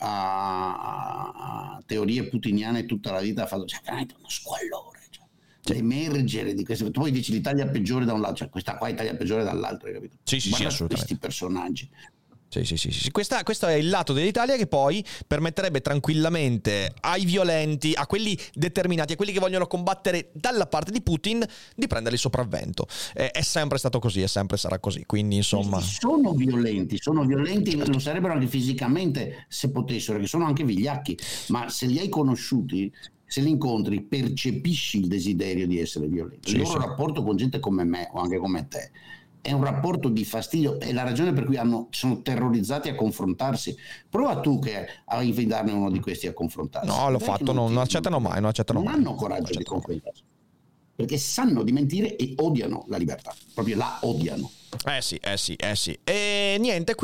a, a teorie putiniane tutta la vita, ha fatto, cioè, veramente uno squallore, cioè, cioè, emergere di questo. Tu poi dici l'Italia peggiore da un lato, cioè questa qua è l'Italia peggiore dall'altro, hai capito?
Sì, sì,
Guarda
sì, assolutamente.
questi personaggi.
Sì, sì, sì, sì. Questa, questo è il lato dell'Italia che poi permetterebbe tranquillamente ai violenti, a quelli determinati, a quelli che vogliono combattere dalla parte di Putin, di prendere il sopravvento. Eh, è sempre stato così, e sempre sarà così. Quindi, insomma,
sono violenti, sono violenti, lo sarebbero anche fisicamente se potessero, che sono anche vigliacchi, ma se li hai conosciuti, se li incontri, percepisci il desiderio di essere violenti.
Sì,
il loro
sì.
rapporto con gente come me o anche come te è un rapporto di fastidio, è la ragione per cui hanno, sono terrorizzati a confrontarsi. Prova tu che a invitarne uno di questi a confrontarsi.
no, l'ho
Perché
fatto,
non
non,
ti-
non accettano mai, non accettano
non
mai.
hanno coraggio di confrontarsi, perché sanno di mentire e odiano la libertà, proprio la odiano.
Eh sì, eh sì, eh sì. E niente,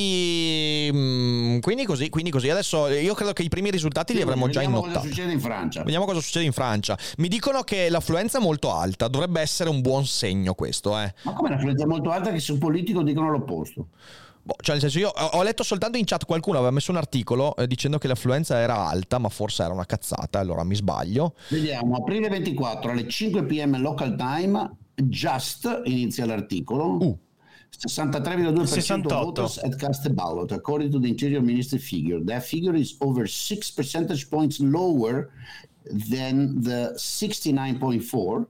quindi mm, quindi così, quindi così. Adesso io credo che i primi risultati li avremo già
Vediamo
innottati.
cosa succede in Francia.
Vediamo cosa succede in Francia. Mi dicono che l'affluenza è molto alta, dovrebbe essere un buon segno questo, eh.
Ma come l'affluenza è molto alta che sul politico dicono l'opposto?
Boh, cioè nel senso, io ho ho letto soltanto in chat qualcuno aveva messo un articolo eh, dicendo che l'affluenza era alta, ma forse era una cazzata, allora mi sbaglio.
Vediamo, aprile ventiquattro alle cinque p m local time, Just inizia l'articolo.
Uh.
sessantatré virgola due per cento
sessantotto.
voters had cast a ballot, according to the Interior Ministry figure. That figure is over six percentage points lower than the sixty-nine point four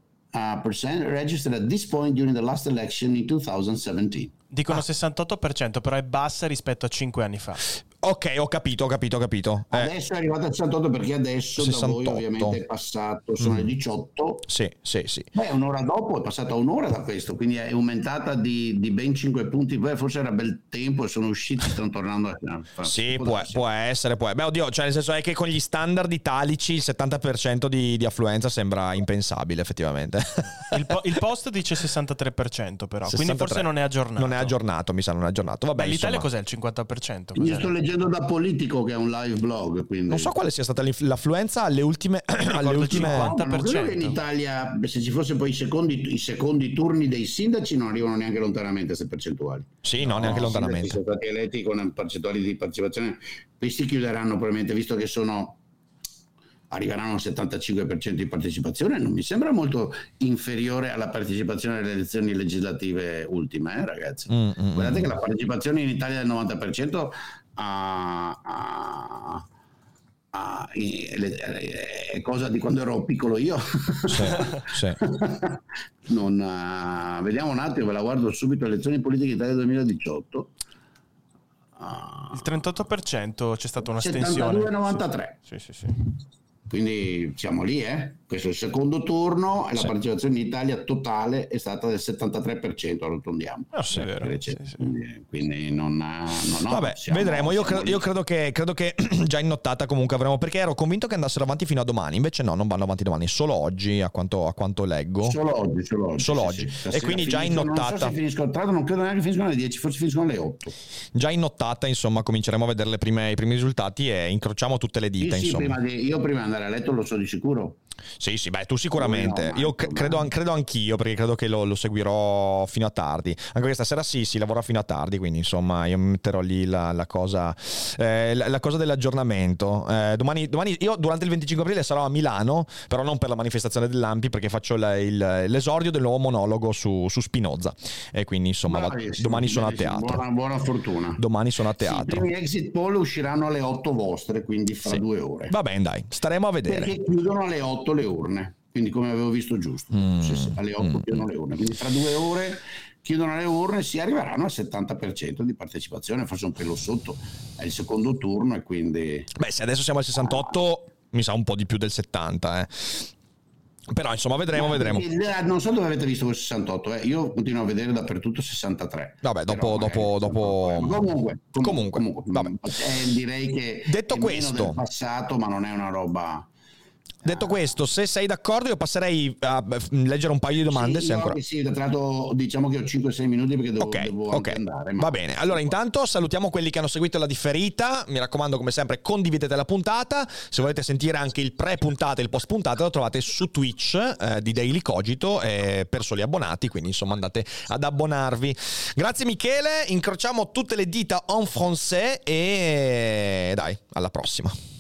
uh, percent registered at this point during the last election in twenty seventeen.
Dicono sessantotto per cento, però è bassa rispetto a cinque anni fa.
Ok, ho capito, ho capito, ho capito. Eh,
Adesso è arrivato al sessantotto perché adesso da voi
sessantotto.
ovviamente è passato, sono le diciotto.
sì, sì, sì.
Beh, un'ora dopo è passata un'ora da questo, quindi è aumentata di, di ben cinque punti. Beh, forse era bel tempo e sono usciti, stanno tornando a a-
Sì,
può
può,
darsi.
può essere, può. Beh, oddio, cioè nel senso è che con gli standard italici il settanta per cento di, di affluenza sembra impensabile, effettivamente.
Il, po- il post dice sessantatré per cento però, quindi
sessantatré.
forse non è aggiornato.
Non è aggiornato, mi sa, non è aggiornato. Vabbè,
Beh, l'Italia
insomma.
cos'è? Il cinquanta per cento?
Io
Cos'è?
sto leggendo facendo da politico che è un live blog, quindi
Non so quale sia stata l'affluenza alle ultime alle ultime
cinquanta
non credo che in Italia, se ci fosse poi i secondi, i secondi turni dei sindaci, non arrivano neanche lontanamente a queste percentuali.
Sì, no, neanche
I
lontanamente.
sindaci sono stati eletti con percentuali di partecipazione, questi chiuderanno probabilmente, visto che sono arriveranno al settantacinque per cento di partecipazione, non mi sembra molto inferiore alla partecipazione alle elezioni legislative ultime, eh, ragazzi. Mm, mm, Guardate mm. che la partecipazione in Italia è del novanta per cento a, a, a, è cosa di quando ero piccolo io.
Sì, sì.
Non, uh, vediamo un attimo, ve la guardo subito, elezioni politiche Italia duemiladiciotto.
Uh, il trentotto per cento c'è stata una stensione.
settantadue virgola novantatré.
Sì, sì, sì.
Quindi siamo lì, eh? Questo è il secondo turno e sì. La partecipazione in Italia totale è stata del settantatré per cento, arrotondiamo.
Oh, sì, è vero.
Sì, sì. Quindi, quindi non, non no,
vabbè, siamo, vedremo. Io, cre- io credo che credo che già in nottata comunque avremo, perché ero convinto che andassero avanti fino a domani, invece no, non vanno avanti domani, solo oggi, a quanto, a quanto leggo.
Solo oggi, solo oggi.
Solo
sì,
oggi.
Sì.
E quindi già in nottata.
Non so se finiscono, tra l'altro non credo neanche finiscono alle dieci, forse finiscono alle otto.
Già in nottata, insomma, cominceremo a vedere le prime, i primi risultati e incrociamo tutte le dita,
sì,
insomma.
Sì, prima di, io prima di andare a letto lo so di sicuro.
Sì, sì, beh, tu sicuramente.
No,
io c- credo, credo anch'io, perché credo che lo, lo seguirò fino a tardi. Anche questa sera sì, si lavora fino a tardi, quindi insomma io metterò lì la, la cosa eh, la, la cosa dell'aggiornamento. Eh, domani, domani io durante il venticinque aprile sarò a Milano, però non per la manifestazione dell'Ampi, perché faccio la, il, l'esordio del nuovo monologo su, su Spinoza. E quindi insomma va, domani sono a teatro.
Buona, buona fortuna.
Domani sono a teatro.
Sì, i primi exit poll usciranno alle otto vostre, quindi fra sì. due ore.
Va bene, dai, staremo a vedere.
Perché chiudono alle otto le urne, quindi come avevo visto giusto, mm, sì, sì, alle otto mm, chiudono mm. le urne, quindi fra due ore chiudono le urne, si arriveranno al settanta per cento di partecipazione, forse un pelo sotto, è il secondo turno e quindi...
Beh, se adesso siamo al sessantotto, ah. mi sa un po' di più del settanta, eh. Però insomma vedremo,
no,
vedremo.
Non so dove avete visto quel sessantotto, eh. Io continuo a vedere dappertutto sessantatré.
Vabbè, dopo, dopo, dopo...
Comunque, comunque,
comunque, vabbè.
Eh, direi che
detto
è
questo,
meno del passato, ma non è una roba...
Detto questo, se sei d'accordo io passerei a leggere un paio di domande.
Sì,
se ancora...
sì, tra l'altro diciamo che ho cinque sei minuti perché devo,
okay,
devo
okay.
anche andare. Ma...
Va bene, allora intanto salutiamo quelli che hanno seguito la differita, mi raccomando come sempre condividete la puntata, se volete sentire anche il pre-puntata e il post-puntata lo trovate su Twitch eh, di Daily Cogito eh, per soli abbonati, quindi insomma andate ad abbonarvi. Grazie Michele, incrociamo tutte le dita en français e dai, alla prossima.